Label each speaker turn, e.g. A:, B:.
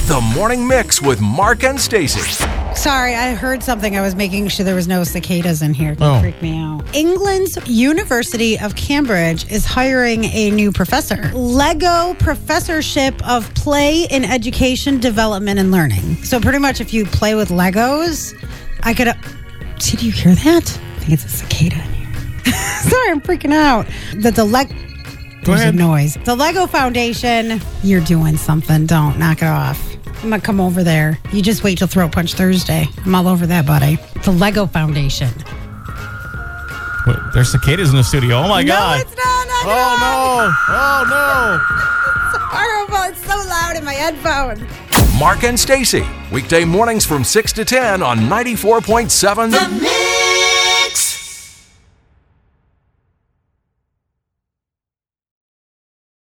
A: The Morning Mix with Mark and Stacey.
B: Sorry, I heard something. I was making sure there was no cicadas in here. It freaked me out. England's University of Cambridge is hiring a new professor. Lego Professorship of Play in Education, Development, and Learning. So pretty much if you play with Legos, I could... Did you hear that? I think it's a cicada in here. Sorry, I'm freaking out. There's a noise. The Lego Foundation, you're doing something. Don't knock it off. I'm going to come over there. You just wait till Throat Punch Thursday. I'm all over that, buddy. The Lego Foundation.
C: Wait, there's cicadas in the studio. Oh, my God.
B: No, it's not.
C: Oh, no.
B: It's horrible. It's so loud in my headphones.
A: Mark and Stacey. Weekday mornings from 6 to 10 on 94.7
D: The Mix.